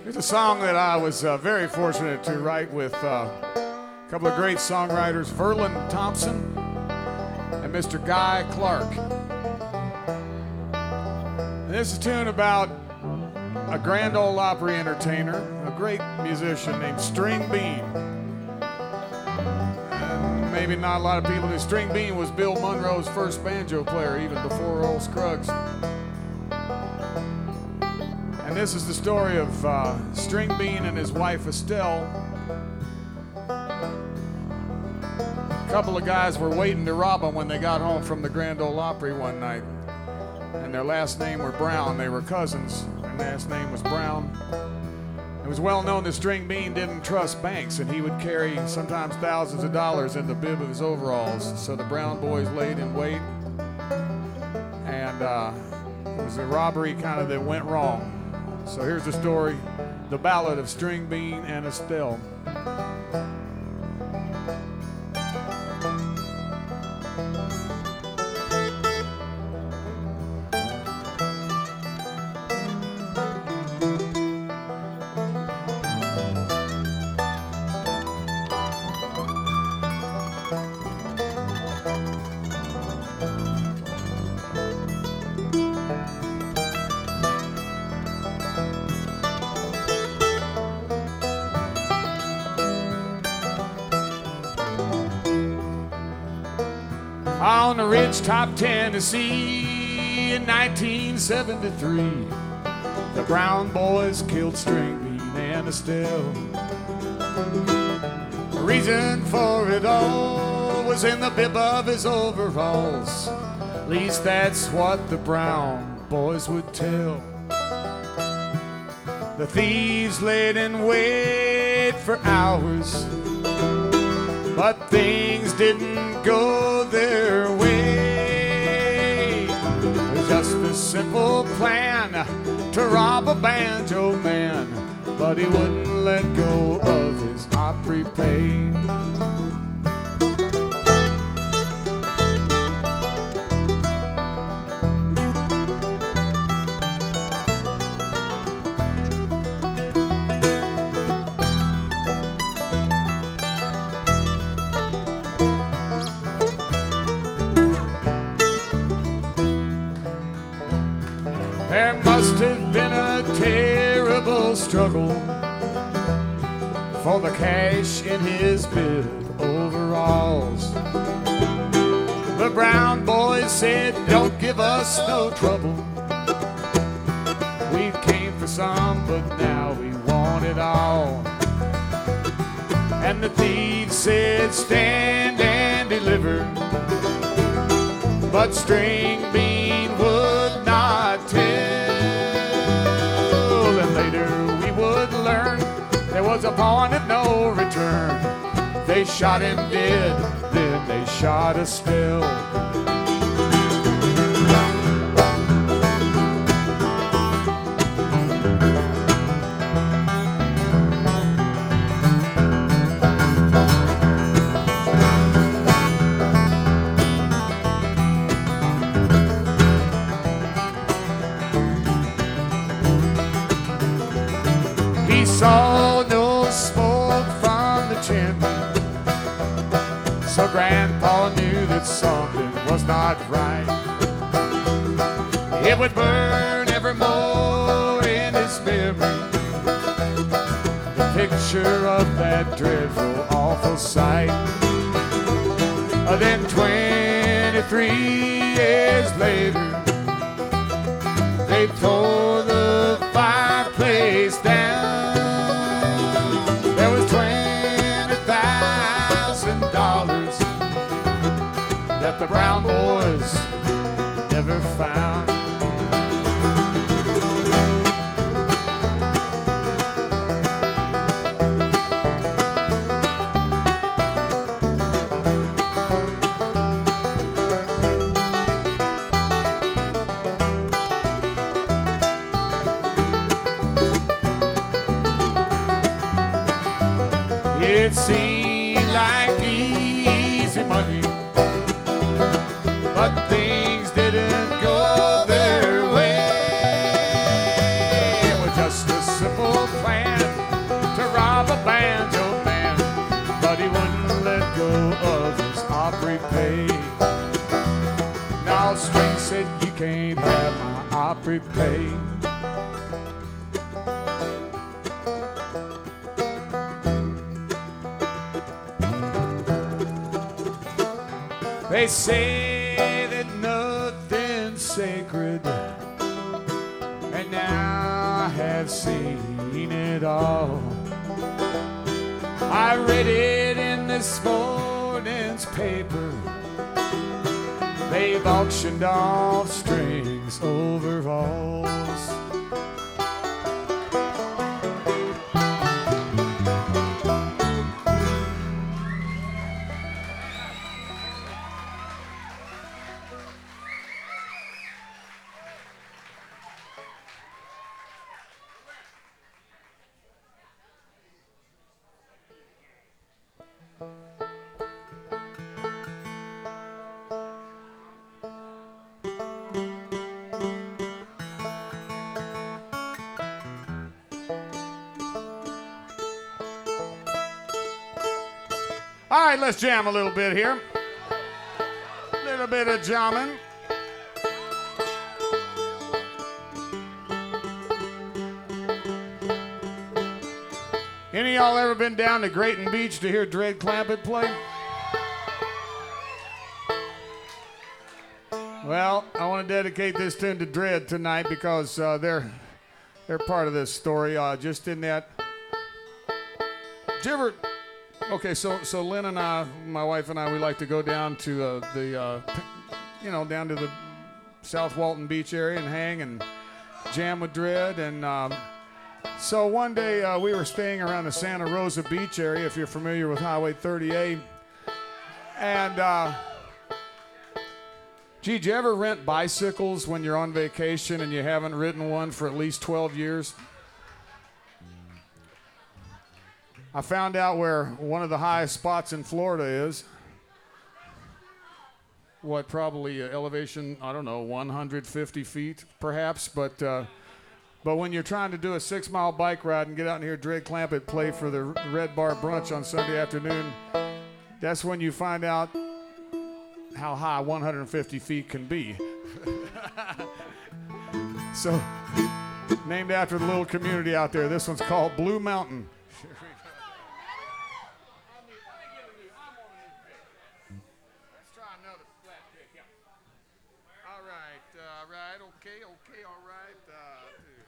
It's a song that I was very fortunate to write with a couple of great songwriters, Verlin Thompson and Mr. Guy Clark. And this is a tune about a Grand Ole Opry entertainer, a great musician named String Bean. And maybe not a lot of people knew String Bean was Bill Monroe's first banjo player, even before Earl Scruggs. And this is the story of String Bean and his wife Estelle. A couple of guys were waiting to rob them when they got home from the Grand Ole Opry one night. And their last name were Brown. They were cousins. Their last name was Brown. It was well known that String Bean didn't trust banks, and he would carry sometimes thousands of dollars in the bib of his overalls. So the Brown boys laid in wait. And it was a robbery kind of that went wrong. So here's the story, the ballad of String Bean and Estelle. On the ridgetop, Tennessee, in 1973, the Brown boys killed String Bean and Estelle. The reason for it all was in the bib of his overalls. At least that's what the Brown boys would tell. The thieves laid in wait for hours, but things didn't go their way. It was just a simple plan to rob a banjo man, but he wouldn't let go of his Opry pay. There must have been a terrible struggle for the cash in his bib overalls. The Brown boys said, "Don't give us no trouble. We came for some, but now we want it all." And the thieves said, "Stand and deliver." But String Bean would not tell. And later we would learn there was a point of no return. They shot him dead, then they shot Estelle. He saw no smoke from the chimney, so Grandpa knew that something was not right. It would burn evermore in his memory, the picture of that dreadful, awful sight. Then 23 years later, they tore the fireplace down. There was $20,000 that the Brown boys never found. It seemed like easy money, but things didn't go their way. It was just a simple plan banjo man, but he wouldn't let go of his Opry pay. Now String said, you can't have my Opry pay. They say that nothing's sacred, and now I have seen it all. I read it in this morning's paper. They've auctioned off String's overalls. All right, let's jam a little bit here. A little bit of jamming. Any of y'all ever been down to Grayton Beach to hear Dread Clampett play? Well, I want to dedicate this tune to Dread tonight because they're part of this story. Just in that. Did you ever? Okay, so Lynn and I, my wife and I, we like to go down to down to the South Walton Beach area and hang and jam with Dread. And so one day we were staying around the Santa Rosa Beach area, if you're familiar with Highway 38. And did you ever rent bicycles when you're on vacation and you haven't ridden one for at least 12 years? I found out where one of the highest spots in Florida is. What, probably elevation, I don't know, 150 feet perhaps. But when you're trying to do a 6-mile bike ride and get out and hear Dread Clampett play for the Red Bar Brunch on Sunday afternoon, that's when you find out how high 150 feet can be. So, named after the little community out there, this one's called Blue Mountain.